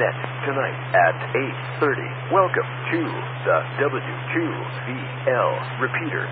Net tonight at 8:30. Welcome to the W2VL repeater.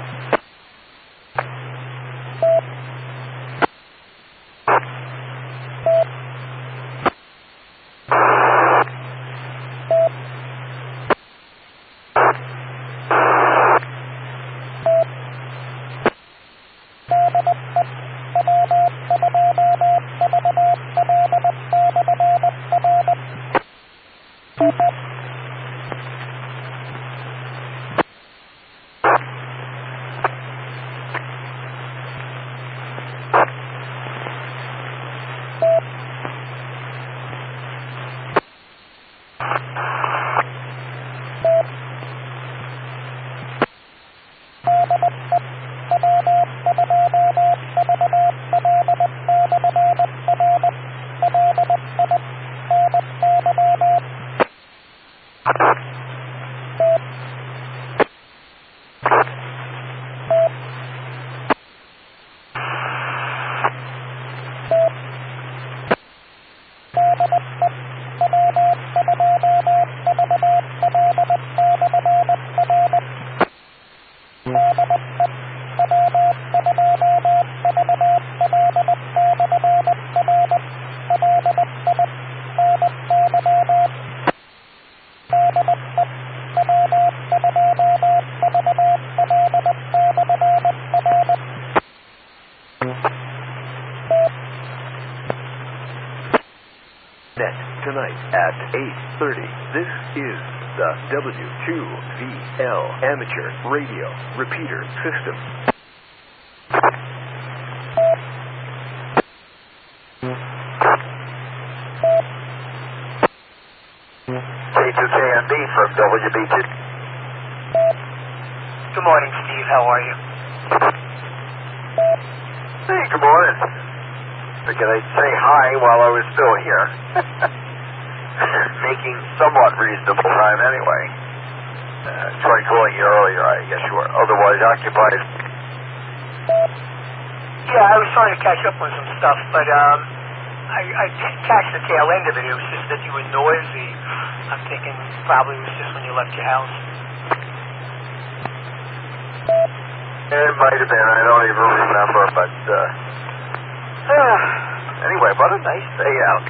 Tonight at 8:30. This is the W2VL Amateur Radio Repeater System. K2KNB from WB2. Good morning, Steve. How are you? Hey, good morning. Figured I'd say hi while I was still here. Making somewhat reasonable time anyway. Tried calling you earlier, I guess you were otherwise occupied. Yeah, I was trying to catch up on some stuff, but I didn't catch the tail end of it. It was just that you were noisy. I'm thinking probably it was just when you left your house. It might have been, I don't even remember, but anyway, what a nice day out.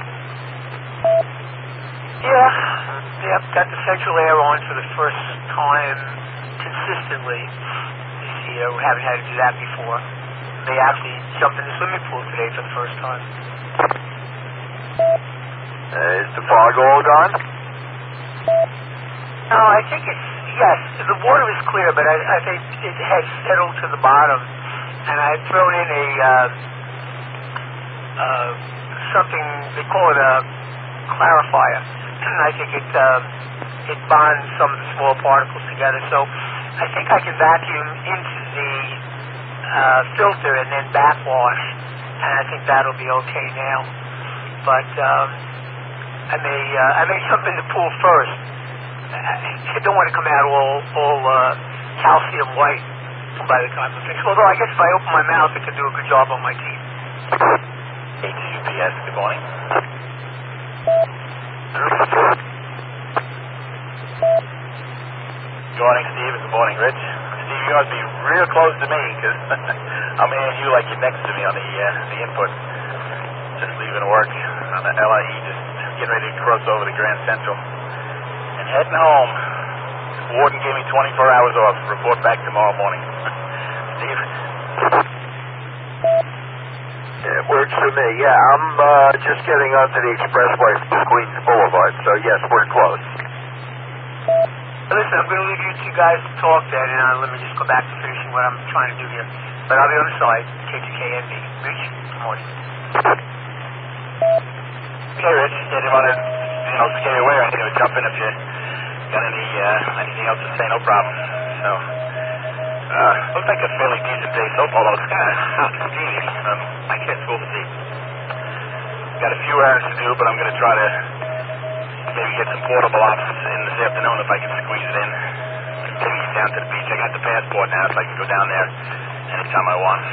Yeah, got the central air on for the first time consistently this year. We haven't had to do that before. They actually jumped in the swimming pool today for the first time. Is the fog all gone? No, I think yes, the water is clear, but I think it has settled to the bottom, and I've thrown in something, they call it a clarifier. I think it bonds some of the small particles together, so I think I can vacuum into the filter and then backwash, and I think that'll be okay now. But I may jump in the pool first. I don't want to come out all calcium white by the time I finish. Although I guess if I open my mouth, it can do a good job on my teeth. HUPS, good morning. Good morning, Steve. Good morning, Rich. Steve, you must be real close to me, because I'm hearing you like you're next to me on the input. Just leaving work on the LIE, just getting ready to cross over to Grand Central. And heading home. Warden gave me 24 hours off. Report back tomorrow morning. Steve? It works for me, yeah. I'm just getting onto the expressway from Queens Boulevard, so yes, we're close. Listen, I'm going to leave you two guys to talk then, and let me just go back to finishing what I'm trying to do here. But I'll be on the side, K2KNB. Rich, good morning. Hey, Rich. Didn't want to, scare you away or anything. Jump in if you got anything else to say, no problem. So, looks like a fairly decent day so far, although it's kind of steamy. I guess we'll see. Got a few errands to do, but I'm going to try to maybe get some portable ops in this afternoon if I can squeeze it in. Maybe down to the beach. I got the passport now, so I can go down there anytime I want.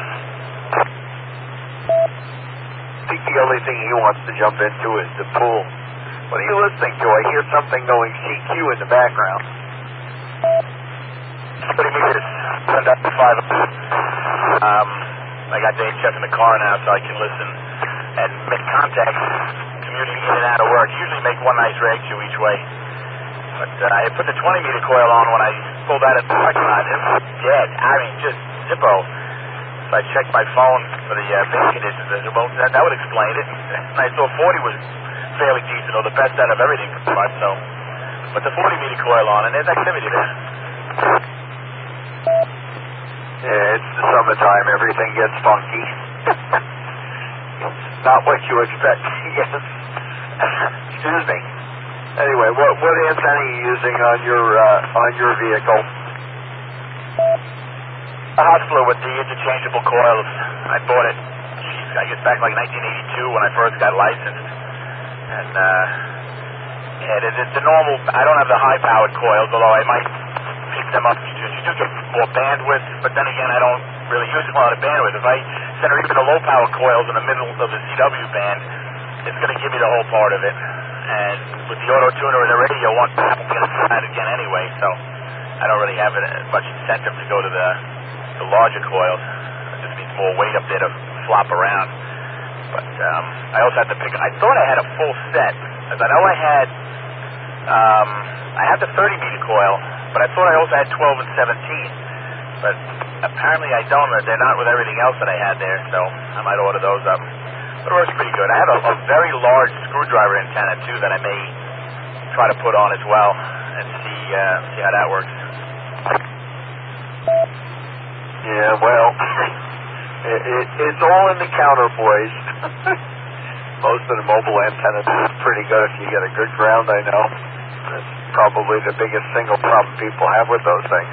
I think the only thing he wants to jump into is the pool. What are you listening to? I hear something going CQ in the background. 30 meters. Send up to 5. I got Dave Jeff in the car now so I can listen and make contact, commuting in and out of work. Usually make one nice rag shoe each way. But I had put the 20-meter coil on when I pulled out of the parking lot. It was dead. I mean, just zippo. So I checked my phone for the base conditions. I said, well, that would explain it. And I saw 40 was fairly decent, or the best out of everything. So put the 40-meter coil on, and there's activity there. Yeah, it's the summertime. Everything gets funky. Not what you expect. Yes. Excuse me. Anyway, what antenna are you using on your vehicle? A Hustler with the interchangeable coils. I bought it, I guess back like 1982 when I first got licensed. And yeah, it's the normal. I don't have the high-powered coils, although I might pick them up. You do get more bandwidth, but then again, I don't really use a lot of bandwidth. If I send her even the low-power coils in the middle of the CW band, it's going to give me the whole part of it. And with the auto-tuner and the radio, one Apple can add it again anyway, so I don't really have much incentive to go to the larger coils. It just means more weight up there to flop around. But I also had to pick. I thought I had a full set, because I know I had the 30-meter coil, but I thought I also had 12 and 17. But apparently I don't. They're not with everything else that I had there, so I might order those up. But it works pretty good. I have a very large screwdriver antenna, too, that I may try to put on as well and see how that works. Yeah, well, it's all in the counterpoise. Most of the mobile antennas are pretty good if you get a good ground, I know. That's probably the biggest single problem people have with those things.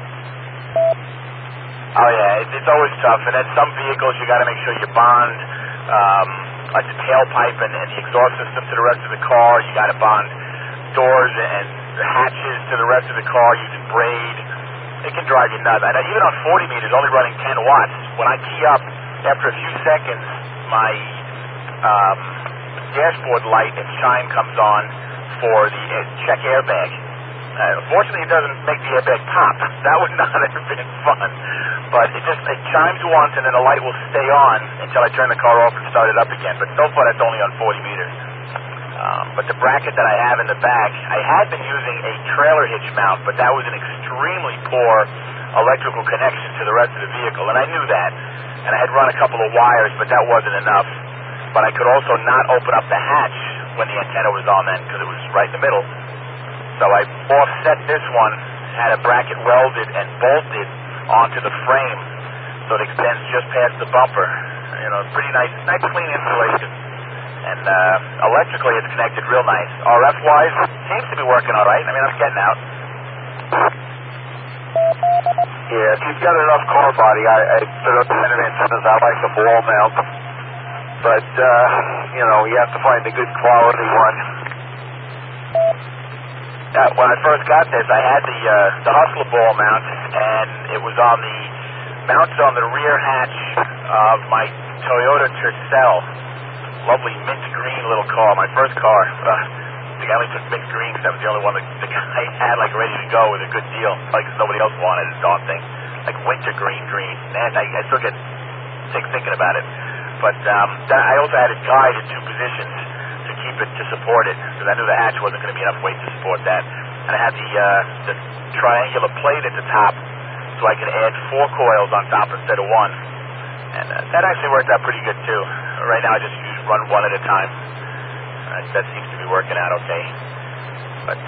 Oh, yeah, it's always tough. And then some vehicles, you got to make sure you bond, like the tailpipe and the exhaust system to the rest of the car. You got to bond doors and hatches to the rest of the car using braid. It can drive you nuts. And even on 40 meters, only running 10 watts, when I key up, after a few seconds, my dashboard light and chime comes on for the check airbag. Fortunately, it doesn't make the airbag pop. That would not have been fun. But it chimes once, and then the light will stay on until I turn the car off and start it up again. But so far, that's only on 40 meters. But the bracket that I have in the back, I had been using a trailer hitch mount, but that was an extremely poor electrical connection to the rest of the vehicle, and I knew that. And I had run a couple of wires, but that wasn't enough. But I could also not open up the hatch when the antenna was on then, because it was right in the middle. So I offset this one, had a bracket welded and bolted onto the frame, so it extends just past the bumper. You know, pretty nice clean installation. And electrically, it's connected real nice. RF-wise, seems to be working all right. I mean, I'm getting out. Yeah, if you've got enough car body, I put up the antennas. I like the ball mount. But, you have to find a good quality one. When I first got this, I had the Hustler ball mount, and it was on the mounts on the rear hatch of my Toyota Tercel. Lovely mint green little car, my first car. I think I only took mint green because that was the only one that the guy had ready to go with a good deal. Because nobody else wanted it, darn thing. Like winter green. And I still get sick thinking about it. But I also had it guide in two positions to keep it, to support it, because I knew the hatch wasn't going to be enough weight to support that. And I had the triangular plate at the top, so I could add 4 coils on top instead of 1. And that actually worked out pretty good, too. Right now I just run one at a time. That seems to be working out okay. But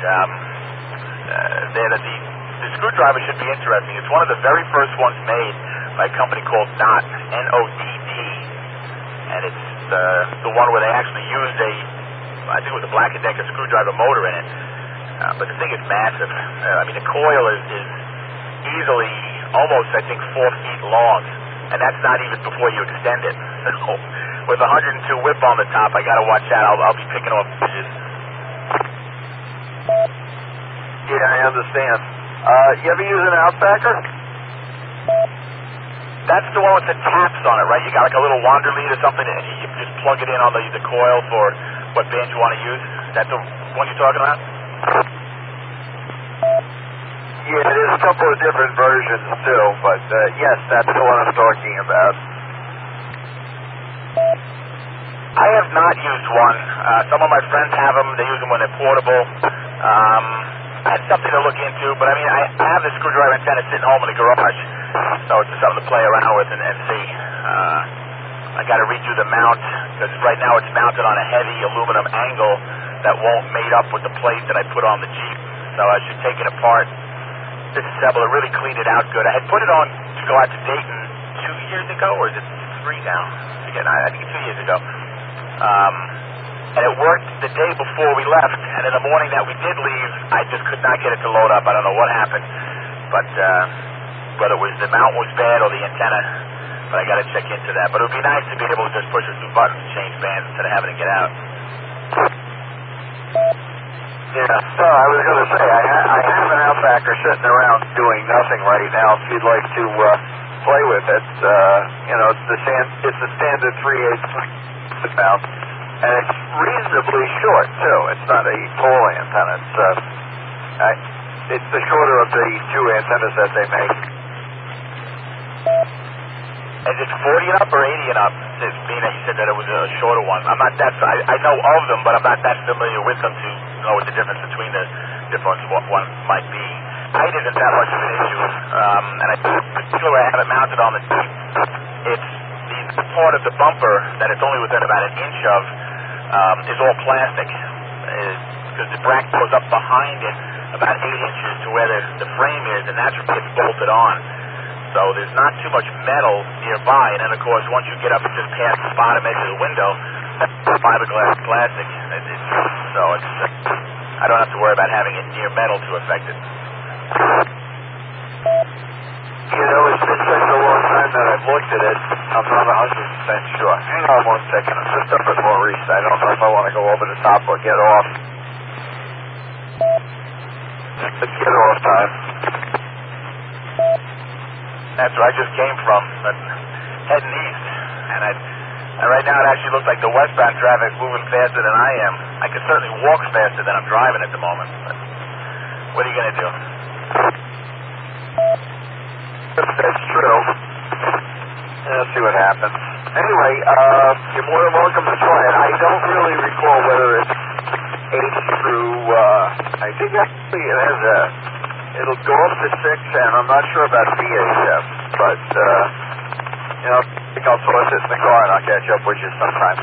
the screwdriver should be interesting. It's one of the very first ones made by a company called NOTT, N-O-T-T. And it's the one where they actually used I think it was a Black & Decker screwdriver motor in it. But the thing is massive. The coil is easily almost, I think, 4 feet long. And that's not even before you extend it. So with 102 whip on the top, I got to watch out. I'll be picking off bridges. Yeah, I understand. You ever use an Outbacker? That's the one with the taps on it, right? You got like a little wander lead or something, and you just plug it in on the coil for what band you want to use? Is that the one you're talking about? Yeah, there's a couple of different versions too, but yes, that's the one I'm talking about. I have not used one. Some of my friends have them. They use them when they're portable. That's something to look into, but I mean, I have the screwdriver antenna sitting home in the garage, so it's just something to play around with and see. I got to redo the mount, because right now it's mounted on a heavy aluminum angle that won't mate up with the plate that I put on the Jeep, so I should take it apart, disassemble it, really clean it out good. I had put it on to go out to Dayton 2 years ago, or is it 3 now? I think it's 2 years ago. And it worked the day before we left, and in the morning that we did leave, I just could not get it to load up. I don't know what happened, but whether it was the mount was bad or the antenna, but I got to check into that. But it would be nice to be able to just push a few buttons and change bands instead of having to get out. Yeah, so I was going to say, I have an Outbacker sitting around doing nothing right now. If you'd like to play with it, it's the standard 3/8 mount, and it's reasonably short too. It's not a tall antenna. It's the shorter of the 2 antennas that they make. Is it 40 and up or 80 and up? Being that you said that it was a shorter one. I'm not that. I know of them, but I'm not that familiar with them to know what the difference between the difference of what one might be. Height isn't that much of an issue, and I particularly I have it mounted on the Jeep. It's the part of the bumper that it's only within about an inch of is all plastic, because the bracket goes up behind it about 8 inches to where the frame is, and that's what gets bolted on. So there's not too much metal nearby, and then of course once you get up and just past the bottom edge of the window, that's fiberglass plastic. I don't have to worry about having it near metal to affect it. It's been such a long time that I've looked at it, I'm not 100% sure. Hang on 1 second, I'm just up at Maurice. I don't know if I want to go over the top or get off. Let's get off time. That's where I just came from, but heading east, and right now it actually looks like the westbound traffic is moving faster than I am. I can certainly walk faster than I'm driving at the moment, but what are you going to do? That's true. Let's see what happens. Anyway, you're more than welcome to try it. I don't really recall whether it's H through, I think actually it has it'll go up to 6, and I'm not sure about VHF, but, I think I'll toss it in the car and I'll catch up with you sometime.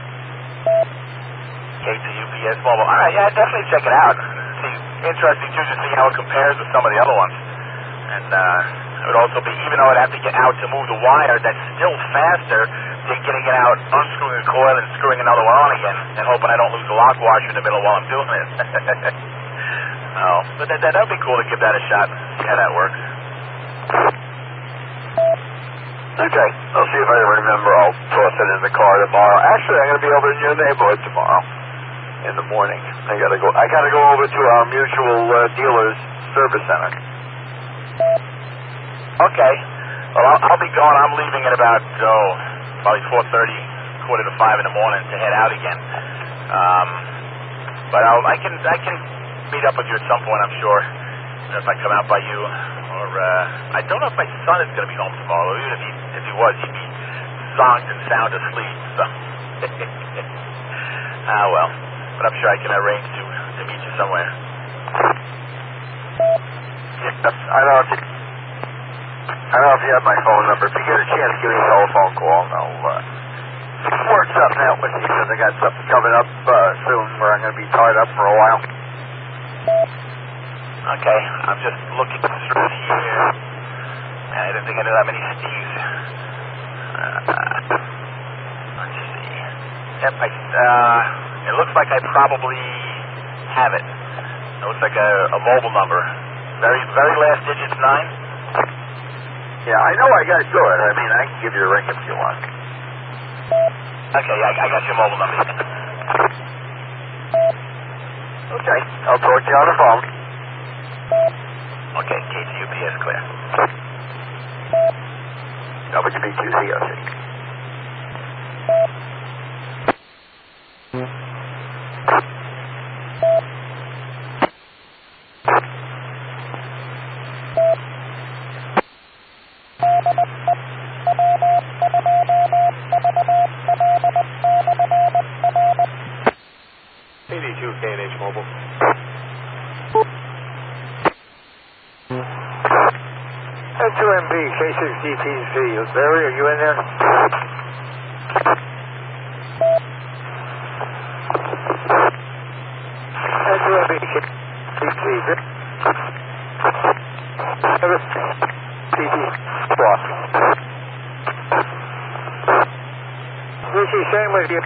KTUPS Mobile. All right, yeah, definitely check it out. See, interesting, too, to see how it compares with some of the other ones. And it would also be, even though I'd have to get out to move the wire, that's still faster than getting it out, unscrewing the coil and screwing another one on again, and hoping I don't lose the lock washer in the middle while I'm doing it. But that would be cool to give that a shot, see how that works. Okay, I'll see if I remember. I'll toss it in the car tomorrow. Actually, I'm going to be over in your neighborhood tomorrow in the morning. I got to go over to our mutual dealer's service center. Okay. Well, I'll be going. I'm leaving at about, probably 4:30, 4:45 in the morning to head out again. But I can meet up with you at some point, I'm sure. If I come out by you, or I don't know if my son is going to be home tomorrow. Even if he was, he'd be zonked and sound asleep. So, well. But I'm sure I can arrange to meet you somewhere. Yeah, I don't know if you have my phone number. If you get a chance, give me a telephone call, and I'll work something out with you, because I got something coming up soon where I'm going to be tied up for a while. Okay, I'm just looking through here. I didn't think I knew that many Steves. Let's see. Yep, it looks like I probably have it. It looks like a mobile number. Very last digit's 9. Yeah, I know I got good. I mean, I can give you a ring if you want. Okay, I got your mobile number. Okay, I'll talk to you on the phone. Okay, KTUPS clear. WB2COC. K6DPZ. Barry, are you in there? Same with you.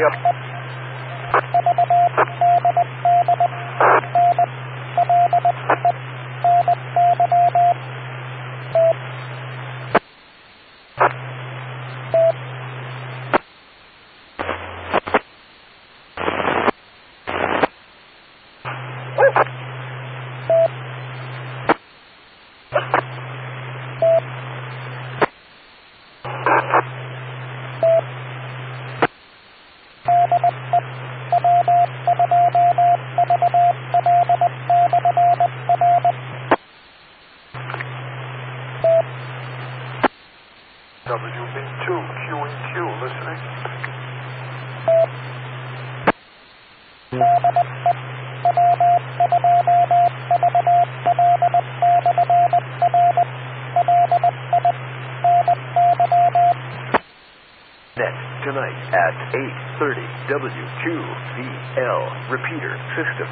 WB2, QEQ, listening. Next tonight at 8:30 W2VL repeater system.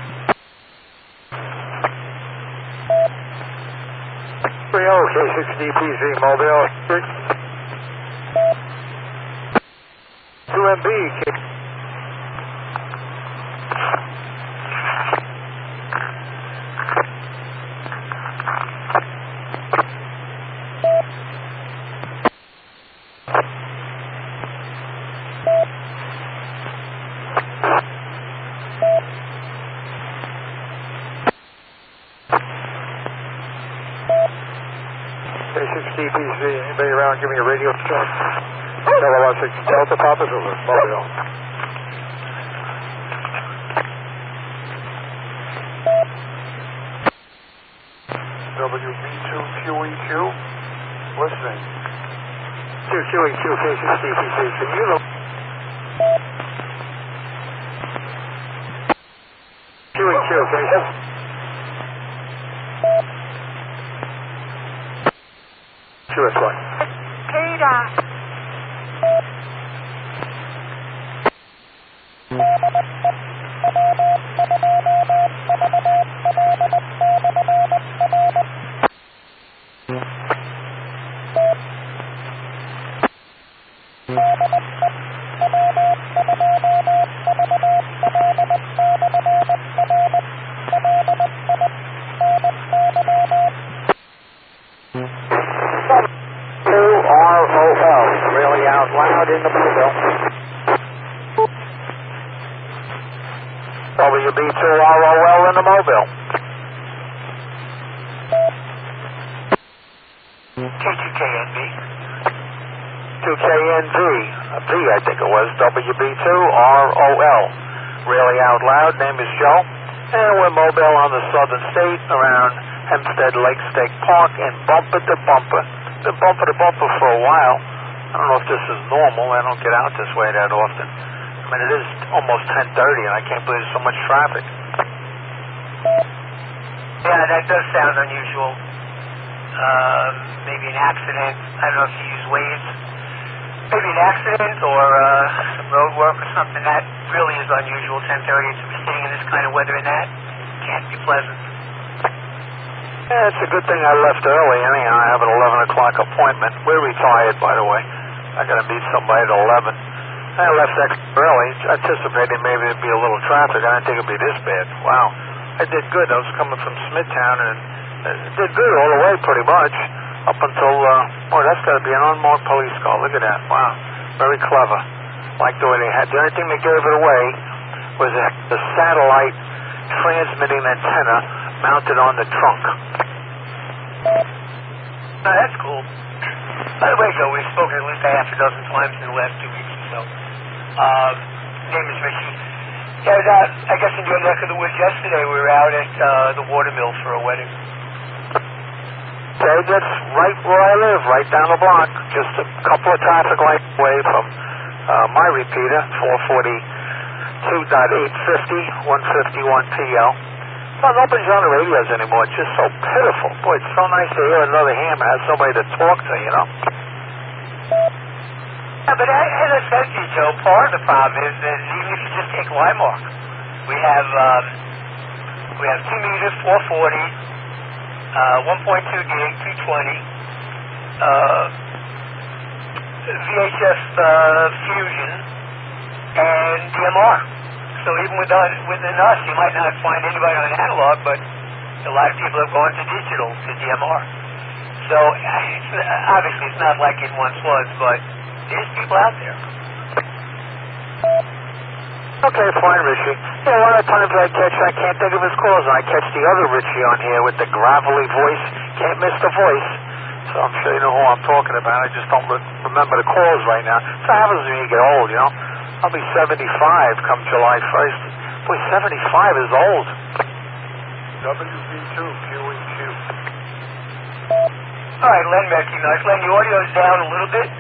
30 K6DPZ Mobile. 2MB. K6DPZ, anybody around? Give me a radio check. Delta Papa Zulu, Mobile. WB2 QEQ, listening. 2 QEQ, K6DPZ, can you look? QEQ, K6. QS1. Peter. ROL, really out loud in the mobile. WB2ROL in the mobile. K2KNB. 2KNV, V I think it was, WB2ROL. Really out loud, name is Joe. And we're mobile on the southern state around Hempstead Lake State Park and bumper to bumper. Been bumper to bumper for a while. I don't know if this is normal. I don't get out this way that often. I mean, it is almost 10:30 and I can't believe there's so much traffic. Yeah, that does sound unusual. Maybe an accident. I don't know if you use Waze. Maybe an accident or some road work or something. That really is unusual. 10:30 to be sitting in this kind of weather and that can't be pleasant. Yeah, it's a good thing I left early. Anyhow, I have an 11 o'clock appointment. We're retired, by the way. I got to meet somebody at 11. I left extra early, anticipating maybe it'd be a little traffic. I didn't think it'd be this bad. Wow. I did good. I was coming from Smithtown and did good all the way pretty much up until, that's got to be an unmarked police car. Look at that. Wow. Very clever. Like the way they had. The only thing that gave it away was the satellite transmitting antenna mounted on the trunk. Oh, that's cool. By the way, Joe, we've spoken at least a half a dozen times in the last 2 weeks or so. Name is Ricky. Yeah, I guess in your neck of the woods yesterday, we were out at the Watermill for a wedding. Okay, that's right where I live, right down the block. Just a couple of traffic lights away from my repeater, 442.850, 151 PL. nobody's on the radios anymore. It's just so pitiful. Boy, it's so nice to hear another ham and have somebody to talk to, you know? Yeah, but as I said to you, Joe, part of the problem is that even if you just take Limark, we have 2 meters, 440, 1.2 gig, 220, VHF fusion, and DMR. So even within us, you might not find anybody on analog, but a lot of people have gone to digital, to DMR. So obviously it's not like it once was, but there's people out there. Okay, fine, Richie. Yeah, a lot of times I can't think of his calls, and I catch the other Richie on here with the gravelly voice. Can't miss the voice. So I'm sure you know who I'm talking about. I just don't remember the calls right now. So it happens when you get old, you know. I'll be 75 come July 1st. Boy, 75 is old. WB2, QEQ. All right, Len recognized. Len, the audio's down a little bit.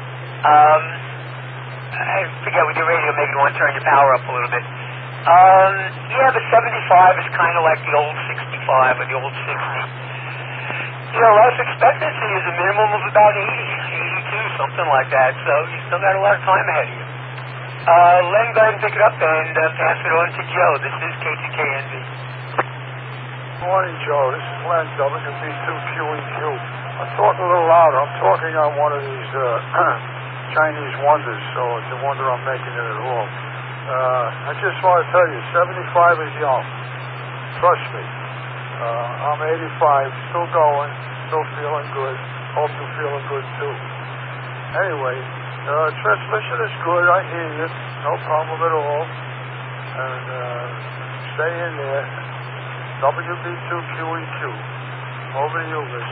I forget with your radio, maybe you want to turn your power up a little bit. Yeah, but 75 is kind of like the old 65 or the old 60. You know, life expectancy is a minimum of about 80, 82, something like that. So you still got a lot of time ahead of you. Len, go ahead and pick it up and pass it on to Joe. This is KTKNV. Morning, Joe. This is Len, WB2QEQ. I'm talking a little louder. I'm talking on one of these Chinese wonders, so it's a wonder I'm making it at all. I just want to tell you, 75 is young. Trust me. I'm 85, still going, still feeling good. Hope you're feeling good, too. Anyway, transmission is good. I hear you. No problem at all. And stay in there. WB2QEQ. Over to you, Rich.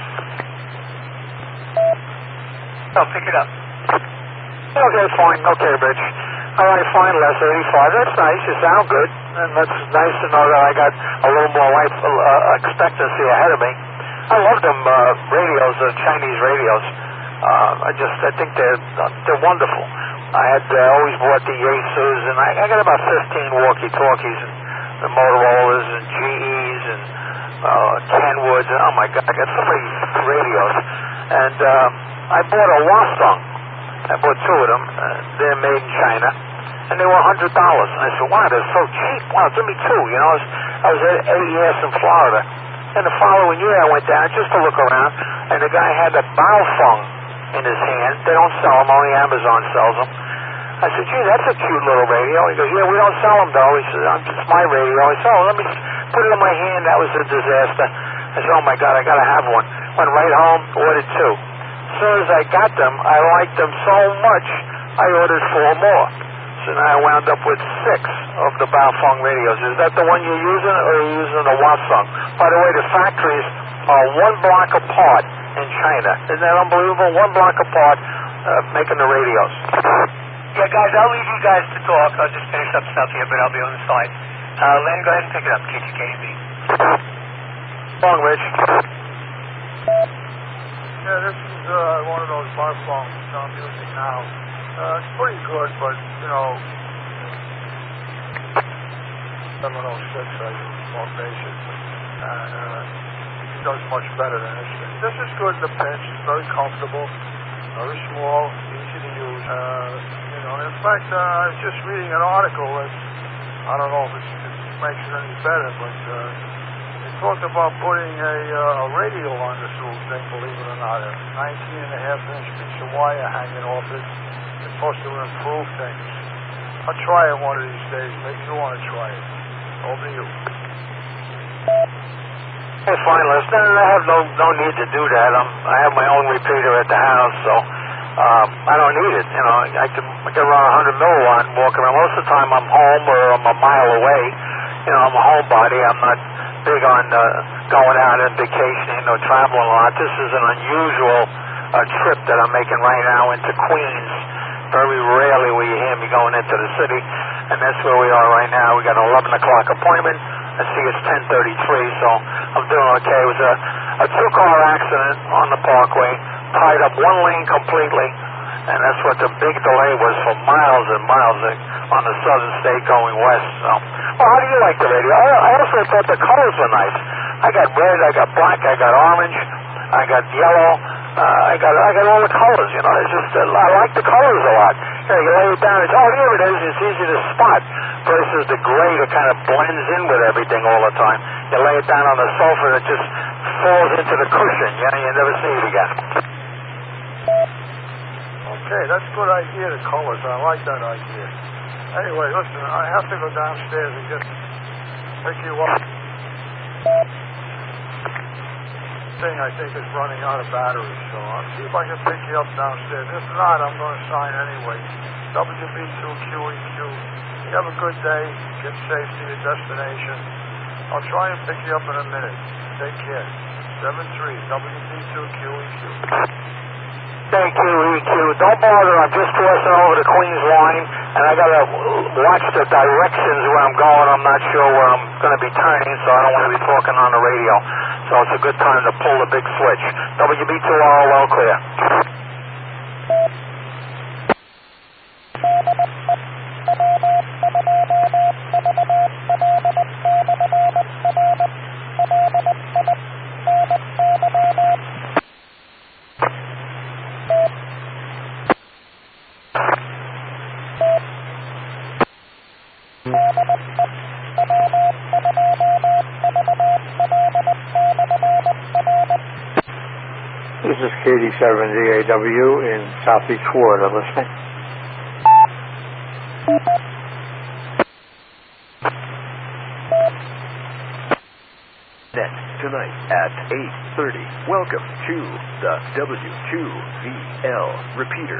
Oh, pick it up. Okay, fine. Okay, Rich. All right, fine, Les, 85. That's nice. You sound good. And that's nice to know that I got a little more life expectancy ahead of me. I love them radios, Chinese radios. I think they're wonderful. I had always bought the Yaesus, and I got about 15 walkie-talkies, and the Motorola's, and GE's, and Kenwoods, and oh my God, I got so many radios. And I bought a Hwasong. I bought 2 of them. They're made in China, and they were $100. And I said, wow, they're so cheap. Wow, give me 2. You know, I was at AES in Florida, and the following year I went down just to look around, and the guy had a Baofeng in his hand. They don't sell them, only Amazon sells them. I said, gee, that's a cute little radio. He goes, yeah, we don't sell them, though. He said, it's my radio. I said, oh, let me put it in my hand. That was a disaster. I said, oh, my God, I got to have one. Went right home, ordered 2. As soon as I got them, I liked them so much, I ordered 4 more. So now I wound up with 6 of the Baofeng radios. Is that the one you're using, or are you using the Hwasong? By the way, the factories are 1 block apart in China. Isn't that unbelievable? 1 block apart making the radios. Yeah, guys, I'll leave you guys to talk. I'll just finish up stuff here, but I'll be on the side. Len, go ahead and pick it up, KTKNV. Long, Rich. Yeah, this is one of those Baofengs I'm using now. It's pretty good, but, you know, 706, I use more basic. It does much better than this thing. This is good in the pinch. It's very comfortable, very small, easy to use. You know, in fact, I was just reading an article that, I don't know if it makes it any better, but they talked about putting a radio on this little thing, believe it or not, a 19.5-inch piece of wire hanging off it. It's supposed to improve things. I'll try it one of these days. Maybe you want to try it. Over to you. Hey, fine, listen, I have no need to do that. I have my own repeater at the house, so I don't need it. You know, I can run 100 milliwatt and walk around. Most of the time I'm home or I'm a mile away. You know, I'm a homebody. I'm not big on going out and vacationing or traveling a lot. This is an unusual trip that I'm making right now into Queens. Very rarely will you hear me going into the city, and that's where we are right now. We got an 11 o'clock appointment. I see it's 10:33, so I'm doing okay. It was a 2-car accident on the Parkway, tied up 1 lane completely, And that's what the big delay was for miles and miles on the southern state going west. So, well, how do you like the radio? I also thought the colors were nice. I got red, I got black, I got orange, I got yellow, I got all the colors, you know. It's just, I like the colors a lot. You know, you lay it down, here it is, it's easy to spot, versus the gray that kind of blends in with everything all the time. You lay it down on the sofa, it just falls into the cushion, you know, you never see it again. Okay, that's a good idea, the colors. I like that idea. Anyway, listen, I have to go downstairs and pick you up. Thing I think is running out of batteries, so I'll see if I can pick you up downstairs. If not, I'm going to sign anyway. WB2QEQ. You have a good day. Get safe to your destination. I'll try and pick you up in a minute. Take care. 73 WB2QEQ. Thank you, EQ. Don't bother. I'm just crossing over the Queens line, and I got to watch the directions where I'm going. I'm not sure where I'm going to be turning, so I don't want to be talking on the radio. So it's a good time to pull the big switch. WB2R, well clear. This is KD7DAW in Southeast Florida, listening. Net tonight at 8:30. Welcome to the W2VL repeater.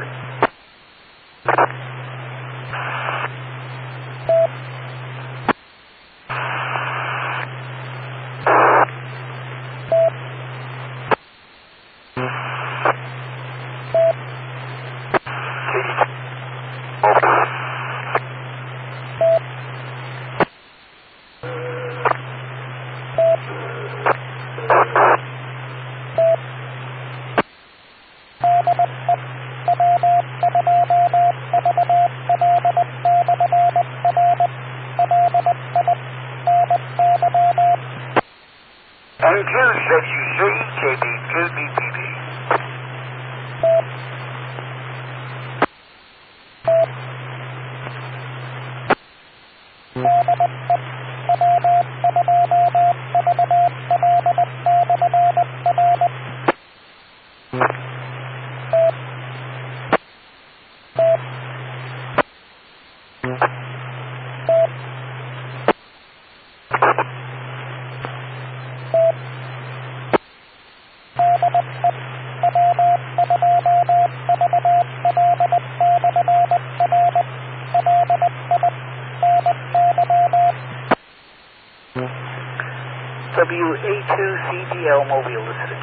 WA2CGL Mobile listening.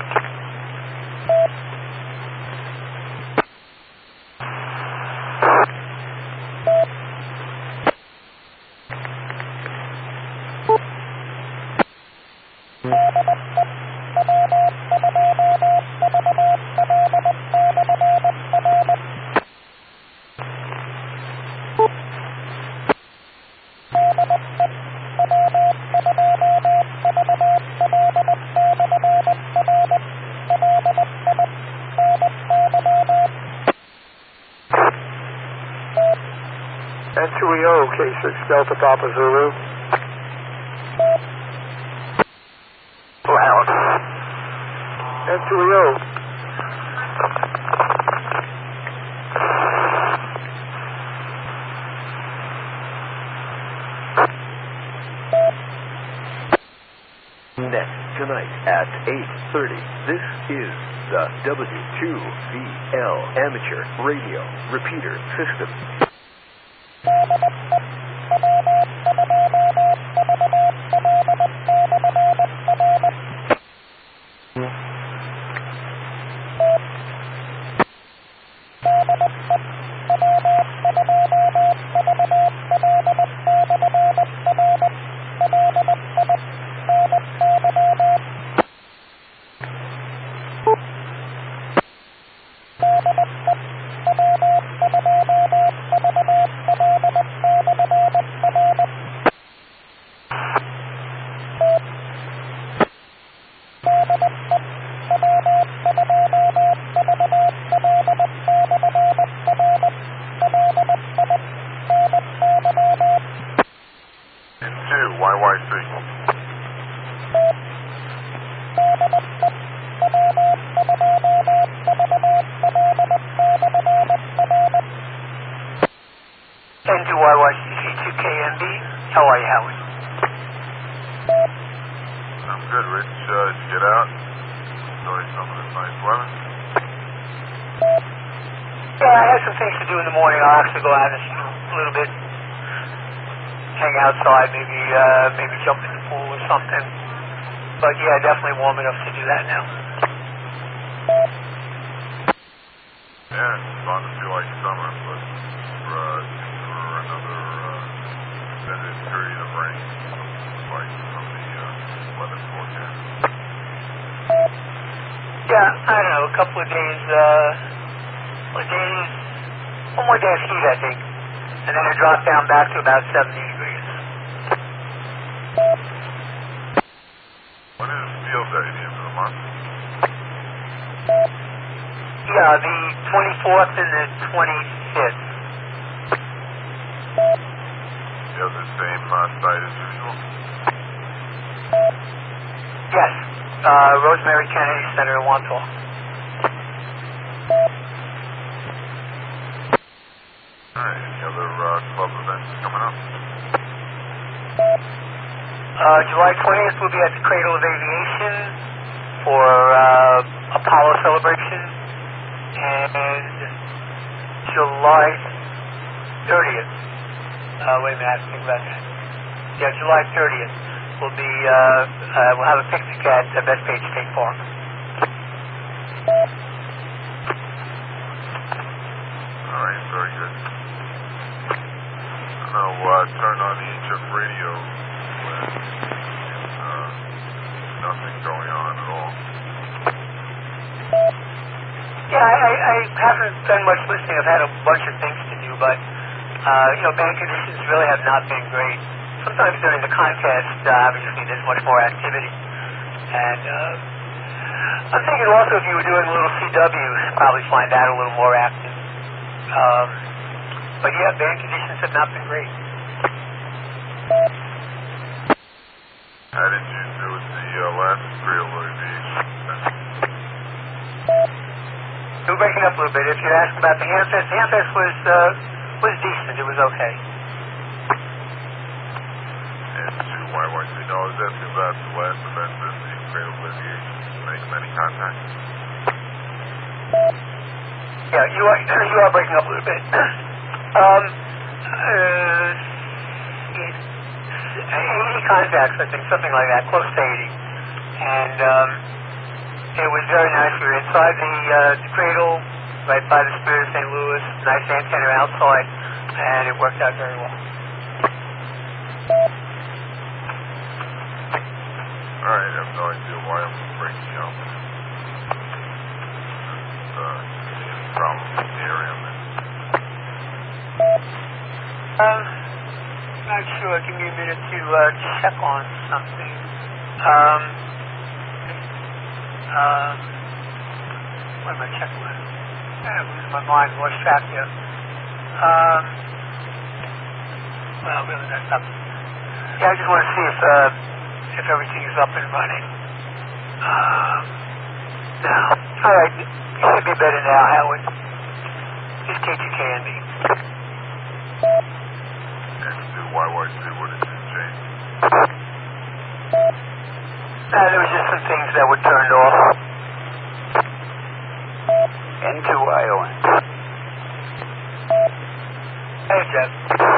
N2EO, K6 Delta Papa Zulu. Wow. N2EO. Net tonight at 8:30. This is the W2VL amateur radio repeater system. WYYC2KNB. How are you, Howard? I'm good, Rich. Did you get out? Enjoy some of this nice weather? Yeah, I have some things to do in the morning. I'll actually go out and shoot a little bit, hang outside, maybe jump in the pool or something. But yeah, definitely warm enough to do that now. Yeah, it's starting to feel like summer, but for another extended period of rain, like from the weather forecast. Yeah, I don't know, a couple of days, one more day of heat, I think. And then it dropped down back to about 70 degrees. When is field day, the end of the month? Yeah, the 24th and the 25th. You have the same site as usual? Yes, Rosemary Kennedy Center in Wantagh. Alright, any other club events coming up? July 20th will be at the Cradle of Aviation for Apollo celebration, and July 30th. Wait a minute, I have to think about that. Yeah, July 30th will be, we'll have a picnic at Bethpage State Park. Alright, very good. I'll turn on the HF radio when nothing going on at all. Yeah, I haven't done much listening. I've had a bunch of things to do, but, band conditions really have not been great. Sometimes during the contest, obviously, there's much more activity. And I'm thinking also if you were doing a little CW, you'd probably find that a little more active. But yeah, band conditions have not been great. How did you do with the last Cradle of Aviation? We're breaking up a little bit. If you're asking about the Hamfest was decent. It was okay. And to YYC, no, I was asking about the last event at the Cradle of Aviation. Make many contacts? Yeah, you are breaking up a little bit. 80 contacts, I think, something like that, close to 80. And it was very nice. We were inside the Cradle, right by the Spirit of St. Louis, nice antenna outside, and it worked out very well. Alright, I have no idea why I'm breaking up. Any problems in the area? Not sure. Give me a minute to check on something. What am I checking on? I'm losing my mind. Lost track here. Well, really, that's up. Yeah, I just want to see if everything is up and running. Now, all right. You should be better now, Howard. Just KTKNB. YYC, what did you change? There was just some things that were turned off. N2ION. Hey, Jeff.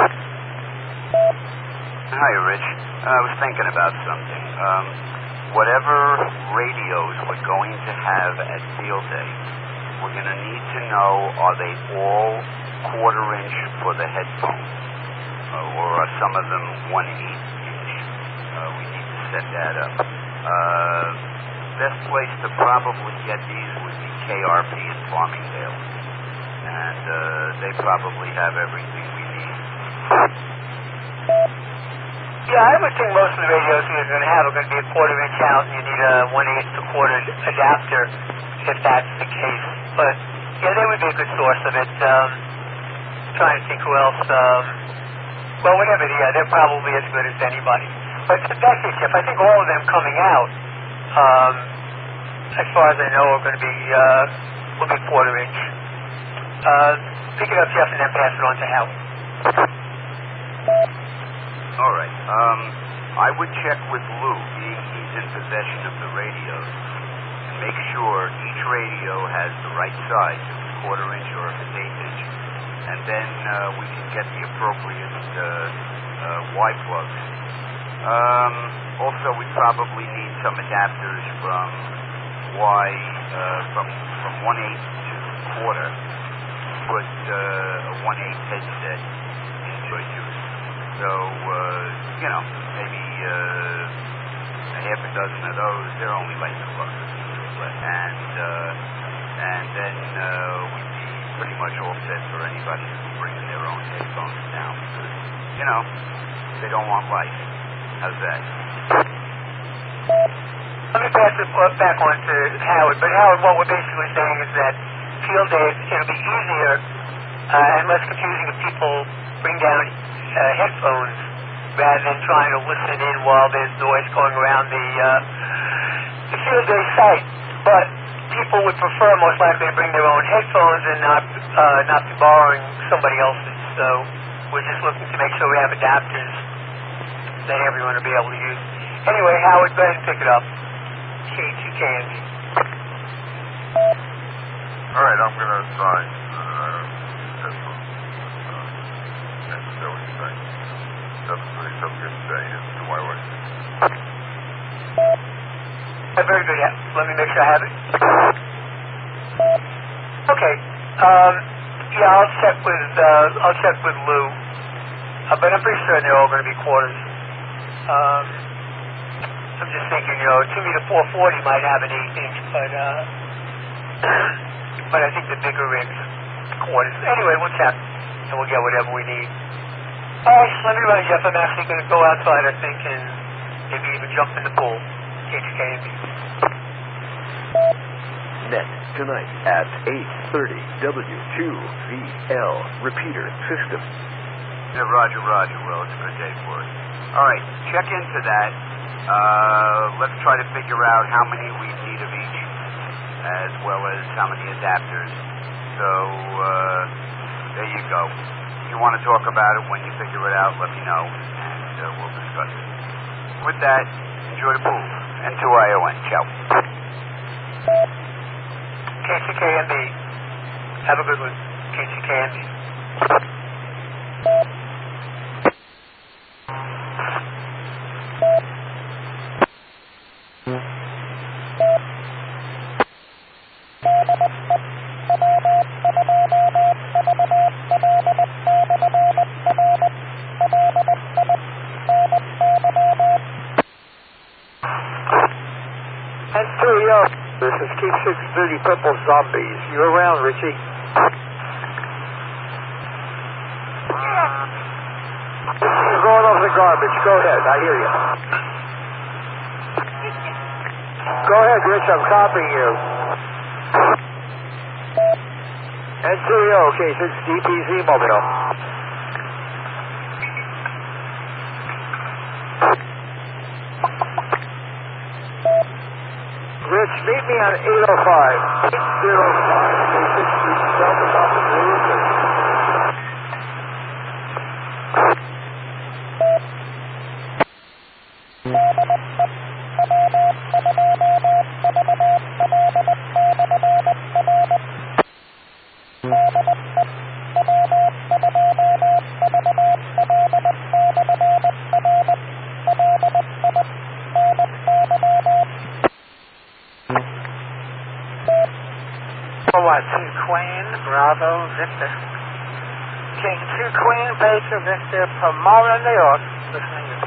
Hi, Rich. I was thinking about something. Whatever radios we're going to have at Field Day, we're going to need to know, are they all quarter-inch for the headphones? Or are some of them 1/8 inch? We need to set that up. Best place to probably get these would be KRP in Farmingdale. And they probably have everything we need. Yeah, I would think most of the radios you're going to have are going to be a quarter-inch out, and you need a 1/8 to quarter adapter if that's the case. But, yeah, they would be a good source of it. Trying to think who else. Well, whatever, they're probably as good as anybody. But that's it, Jeff. I think all of them coming out, as far as I know, are going to be will be quarter-inch. Pick it up, Jeff, and then pass it on to Howard. I would check with Lou, being he's in possession of the radios, and make sure each radio has the right size, if it's quarter-inch or if it's eighth-inch. And then we can get the appropriate Y plugs. Also, we probably need some adapters from Y, from 1/8 to quarter. Put a 1/8 headset into use. So, maybe a half a dozen of those. They're only like $2. And then we'd be pretty much all set for anybody who's bringing their own headphones down because, they don't want life. How's that? Let me pass it back on to Howard. But Howard, what we're basically saying is that field days, it'll be easier and less confusing if people bring down headphones rather than trying to listen in while there's noise going around the field day site. But people would prefer most likely to bring their own headphones and not be borrowing somebody else's. So we're just looking to make sure we have adapters that everyone will be able to use. Anyway, Howard, go ahead and pick it up. K2KNB. All right, I'm going to assign headphones. And so what you say? 737 good day and 2YY. Very good. Let me make sure I have it. Okay. I'll check with Lou. But I'm pretty certain they're all going to be quarters. I'm just thinking, 2 meter 440 might have an 8-inch, but I think the bigger rigs quarters. Anyway, we'll check and we'll get whatever we need. All right, let me run, Jeff. I'm actually going to go outside, I think, and maybe even jump in the pool. KTKNB. Next tonight at 8:30 W2VL repeater system. Yeah, Roger. Well, it's a good day for us. All right, check into that. Let's try to figure out how many we need of each, as well as how many adapters. So, there you go. If you want to talk about it when you figure it out, let me know, and we'll discuss it. With that, enjoy the pool. N2ION. Ciao. KCKNB. Have a good one. KCKNB. This is Keep 630 Purple Zombies. You around, Richie? You're going over the garbage. Go ahead. I hear you. Go ahead, Rich. I'm copying you. N2EO, K6 DPZ Mobile. Rich, meet me on 805. 805. K6 Delta Papa Zulu 6. Queen, Bravo, Victor. King 2 Queen, Baker, Victor, Pomona, New York. Listening to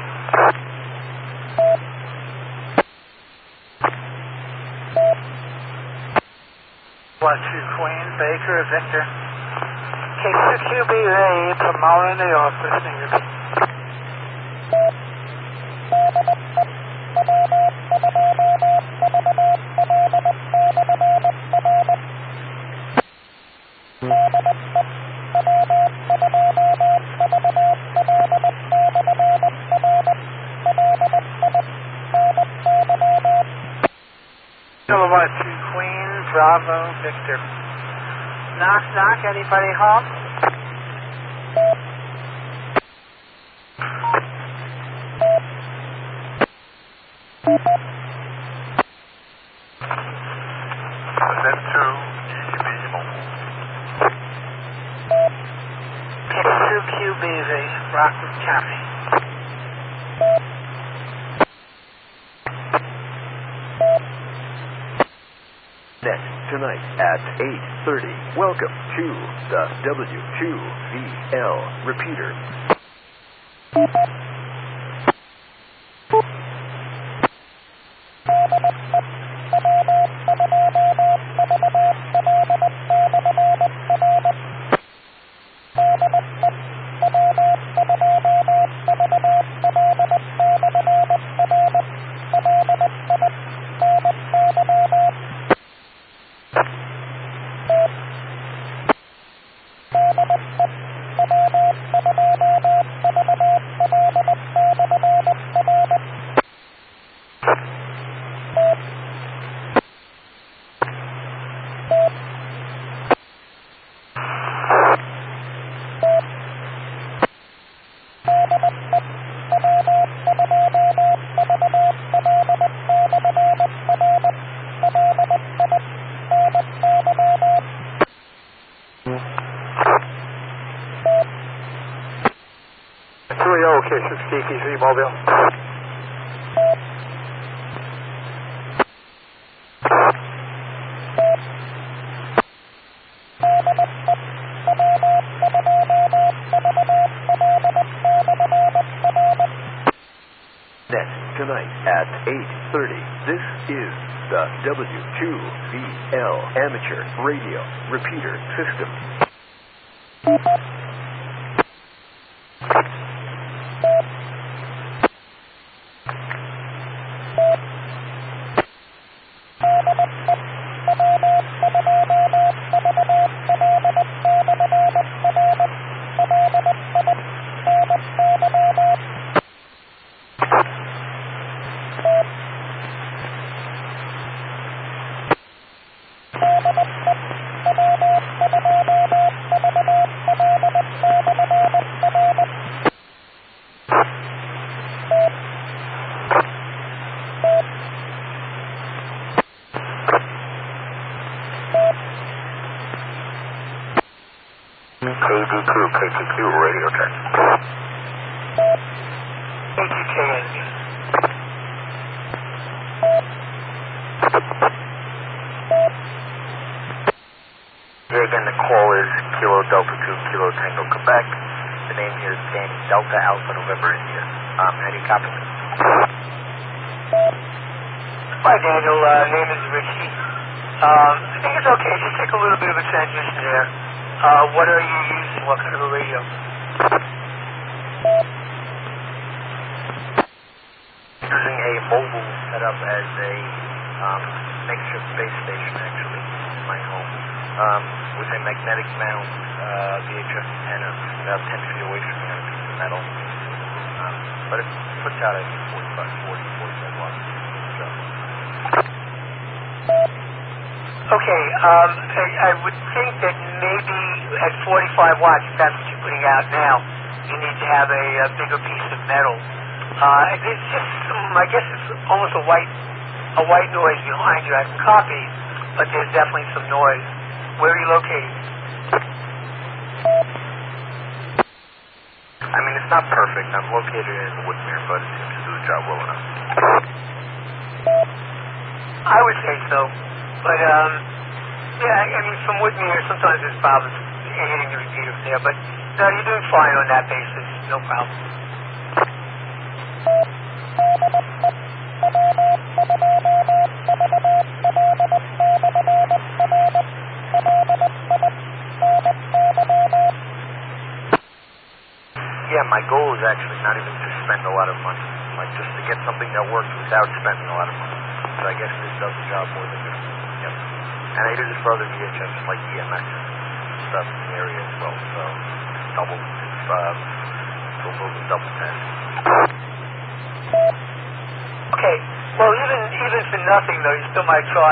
1-2 Queen, Baker, Victor. King 2 QB, Pomona, New York. Listening to Bravo, Victor. Knock, knock. Anybody home? Copy. Next tonight at 8:30. Welcome to the W2VL repeater. Okay, 683 Mobile. Next tonight at 8:30. This is the W2VL amateur radio repeater system. KQQ radio check. KQKNB. Here again, the call is Kilo Delta 2 Kilo Tango Quebec. The name here is Danny Delta Alpha November India. Any copy? Hi, Daniel. Name is Richie. I think it's okay. Just take a little bit of a transition there. What are you using? What kind of a radio? Using a mobile setup as a makeshift base station, actually, in my home, with a magnetic mount VHF antenna about 10 feet away from me on a piece of metal. But it puts out, I think, 45 watts. Okay, I would think that maybe at 45 watts, if that's what you're putting out now, you need to have a bigger piece of metal. It's just I guess it's almost a white noise behind you. I can copy, but there's definitely some noise. Where are you located? I mean, it's not perfect. I'm located in Woodmere, but it seems to do the job well enough. I would say so. But, yeah, I mean, from Woodmere, sometimes there's problems hitting the repeater there. But, no, you're doing fine on that basis. No problem. Yeah, my goal is actually not even to spend a lot of money. Like, just to get something that works without spending a lot of money. So I guess this does the job more than good. Yep. And I use it for other VHFs, like EMS stuff in the area as well. So, double test. Okay. Well, even for nothing, though, you still might try,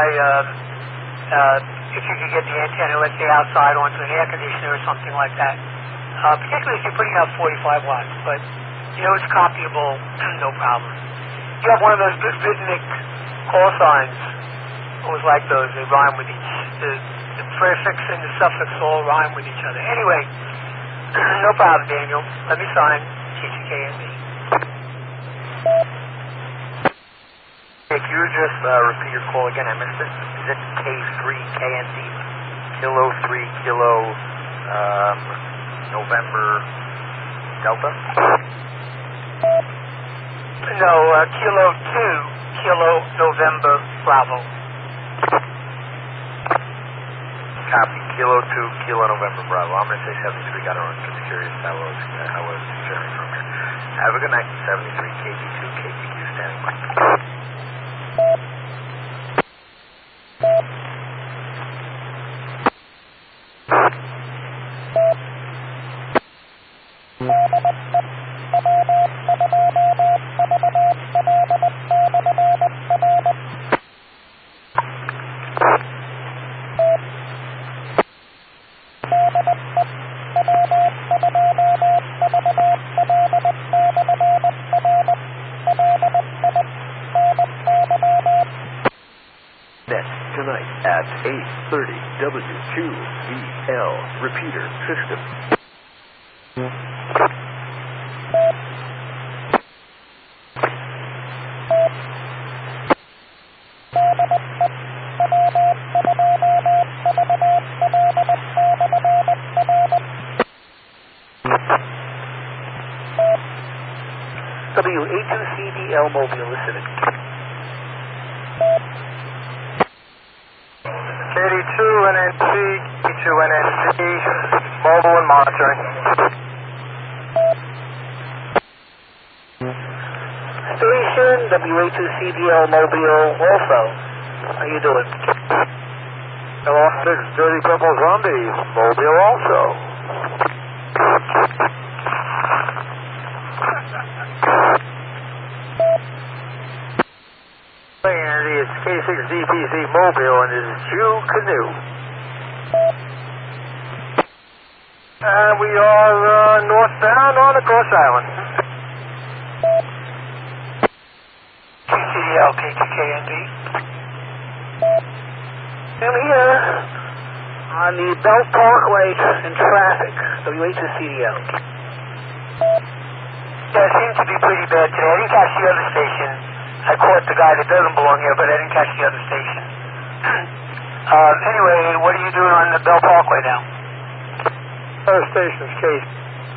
if you could get the antenna, let's say, outside onto an air conditioner or something like that. Particularly if you're putting out 45 watts. But, it's copyable, no problem. You have one of those good rhythmic call signs. Always like those. They rhyme with the prefix and the suffix all rhyme with each other. Anyway, no problem, Daniel. Let me sign. KND. If you just repeat your call again, I missed it. Is it K3 KND? Kilo 3 Kilo November Delta? No, Kilo 2 Kilo November Bravo. Copy. Kilo 2 Kilo November Bravo. I'm going to say 73. Got it wrong. Just curious how I was sharing from here. Have a good night. 73 KG2 KGQ standing by. Tonight at 8:30 W2VL repeater system. W82CDL Mobile listening. KD2 NNC, KD2 NNC, mobile and monitoring. Station W82CDL Mobile also. How you doing? Hello, 6 Dirty Purple Zombies, mobile also. It's K6DPC Mobile and it's Jew Canoe. And we are northbound on the Cross Island. QCDL K2KND. I'm here on the Belt Parkway in traffic, W82CDL. Yeah, it seems to be pretty bad today. I didn't catch the other station. I caught the guy that doesn't belong here, but I didn't catch the other station. Anyway, what are you doing on the Bell Parkway now? Other station's case.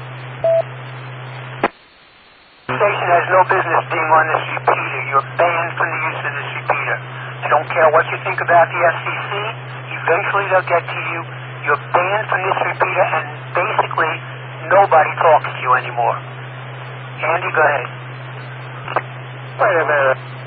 The station has no business being on this repeater. You're banned from the use of this repeater. I don't care what you think about the FCC. Eventually they'll get to you. You're banned from this repeater, and basically nobody talks to you anymore. Andy, go ahead. Wait a minute.